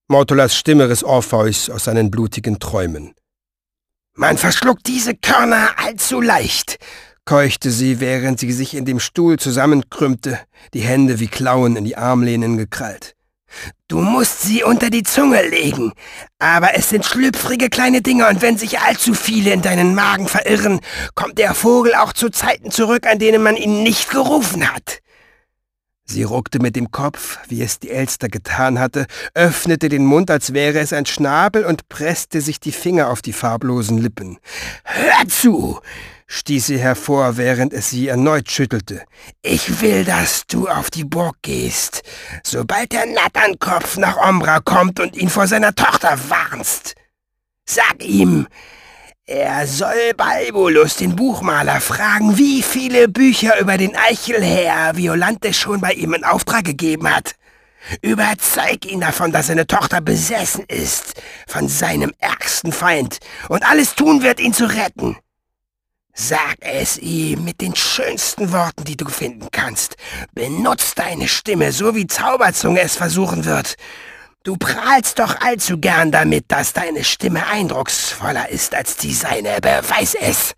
Mortolas Stimme riss Orpheus aus seinen blutigen Träumen. »Man verschluckt diese Körner allzu leicht«, keuchte sie, während sie sich in dem Stuhl zusammenkrümmte, die Hände wie Klauen in die Armlehnen gekrallt. »Du musst sie unter die Zunge legen, aber es sind schlüpfrige kleine Dinger, und wenn sich allzu viele in deinen Magen verirren, kommt der Vogel auch zu Zeiten zurück, an denen man ihn nicht gerufen hat.« Sie ruckte mit dem Kopf, wie es die Elster getan hatte, öffnete den Mund, als wäre es ein Schnabel, und presste sich die Finger auf die farblosen Lippen. »Hör zu«, stieß sie hervor, während es sie erneut schüttelte. »Ich will, dass du auf die Burg gehst, sobald der Natternkopf nach Ombra kommt und ihn vor seiner Tochter warnst. Sag ihm, er soll Balbolus, den Buchmaler, fragen, wie viele Bücher über den Eichelherr Violante schon bei ihm in Auftrag gegeben hat. Überzeug ihn davon, dass seine Tochter besessen ist von seinem ärgsten Feind und alles tun wird, ihn zu retten. Sag es ihm mit den schönsten Worten, die du finden kannst. Benutz deine Stimme, so wie Zauberzunge es versuchen wird. Du prahlst doch allzu gern damit, dass deine Stimme eindrucksvoller ist als die seine. Beweis es!«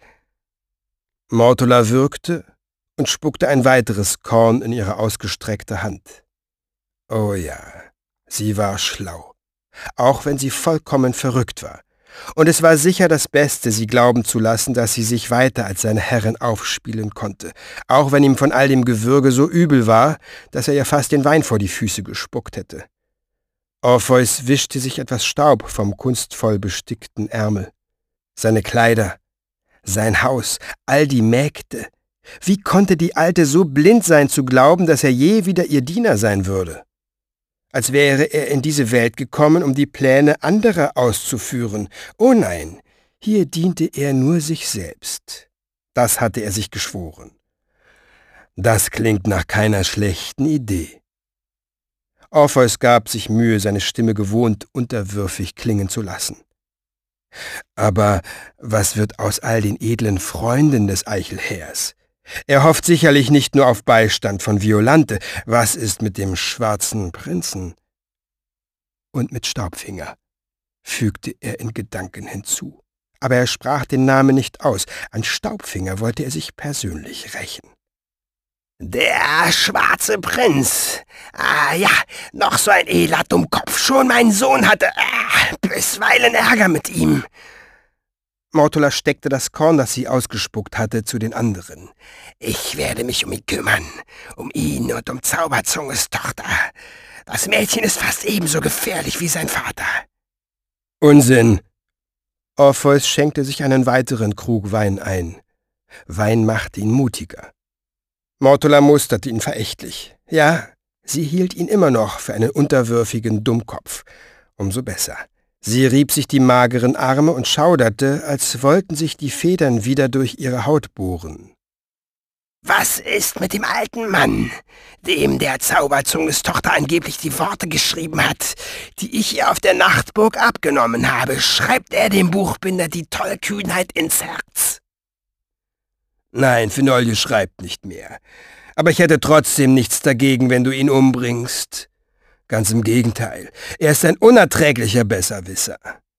Mortola würgte und spuckte ein weiteres Korn in ihre ausgestreckte Hand. Oh ja, sie war schlau, auch wenn sie vollkommen verrückt war. Und es war sicher das Beste, sie glauben zu lassen, dass sie sich weiter als seine Herrin aufspielen konnte, auch wenn ihm von all dem Gewürge so übel war, dass er ihr fast den Wein vor die Füße gespuckt hätte. Orpheus wischte sich etwas Staub vom kunstvoll bestickten Ärmel. Seine Kleider, sein Haus, all die Mägde. Wie konnte die Alte so blind sein zu glauben, dass er je wieder ihr Diener sein würde? Als wäre er in diese Welt gekommen, um die Pläne anderer auszuführen. Oh nein, hier diente er nur sich selbst. Das hatte er sich geschworen. Das klingt nach keiner schlechten Idee. Orpheus gab sich Mühe, seine Stimme gewohnt unterwürfig klingen zu lassen. Aber was wird aus all den edlen Freunden des Eichelherrs? Er hofft sicherlich nicht nur auf Beistand von Violante. Was ist mit dem schwarzen Prinzen? Und mit Staubfinger, fügte er in Gedanken hinzu. Aber er sprach den Namen nicht aus. An Staubfinger wollte er sich persönlich rächen. »Der schwarze Prinz. Ah ja, noch so ein edler Dummkopf. Schon mein Sohn hatte bisweilen Ärger mit ihm.« Mortola steckte das Korn, das sie ausgespuckt hatte, zu den anderen. »Ich werde mich um ihn kümmern, um ihn und um Zauberzunges Tochter. Das Mädchen ist fast ebenso gefährlich wie sein Vater.« »Unsinn!« Orpheus schenkte sich einen weiteren Krug Wein ein. Wein machte ihn mutiger. Mortola musterte ihn verächtlich. Ja, sie hielt ihn immer noch für einen unterwürfigen Dummkopf. Umso besser. Sie rieb sich die mageren Arme und schauderte, als wollten sich die Federn wieder durch ihre Haut bohren. »Was ist mit dem alten Mann, dem der Zauberzunges Tochter angeblich die Worte geschrieben hat, die ich ihr auf der Nachtburg abgenommen habe? Schreibt er dem Buchbinder die Tollkühnheit ins Herz?« »Nein, Fenolje schreibt nicht mehr. Aber ich hätte trotzdem nichts dagegen, wenn du ihn umbringst. Ganz im Gegenteil, er ist ein unerträglicher Besserwisser.«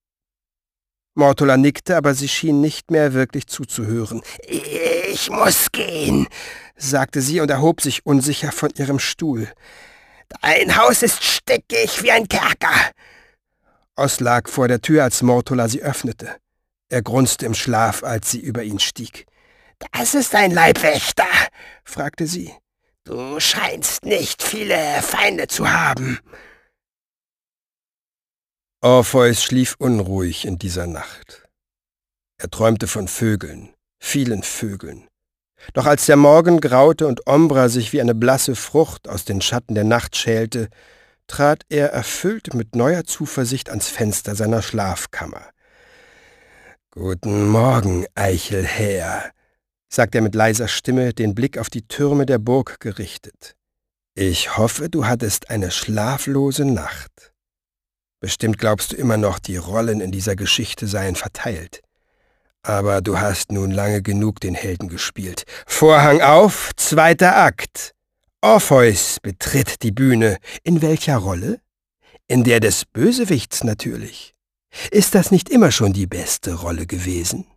Mortola nickte, aber sie schien nicht mehr wirklich zuzuhören. »Ich muss gehen«, sagte sie und erhob sich unsicher von ihrem Stuhl. »Dein Haus ist stickig wie ein Kerker.« Oz lag vor der Tür, als Mortola sie öffnete. Er grunzte im Schlaf, als sie über ihn stieg. »Das ist ein Leibwächter?« fragte sie. »Du scheinst nicht viele Feinde zu haben.« Orpheus schlief unruhig in dieser Nacht. Er träumte von Vögeln, vielen Vögeln. Doch als der Morgen graute und Ombra sich wie eine blasse Frucht aus den Schatten der Nacht schälte, trat er erfüllt mit neuer Zuversicht ans Fenster seiner Schlafkammer. »Guten Morgen, Eichelherr«, sagte er mit leiser Stimme, den Blick auf die Türme der Burg gerichtet. »Ich hoffe, du hattest eine schlaflose Nacht. Bestimmt glaubst du immer noch, die Rollen in dieser Geschichte seien verteilt. Aber du hast nun lange genug den Helden gespielt. Vorhang auf, 2. Akt. Orpheus betritt die Bühne. In welcher Rolle? In der des Bösewichts natürlich. Ist das nicht immer schon die beste Rolle gewesen?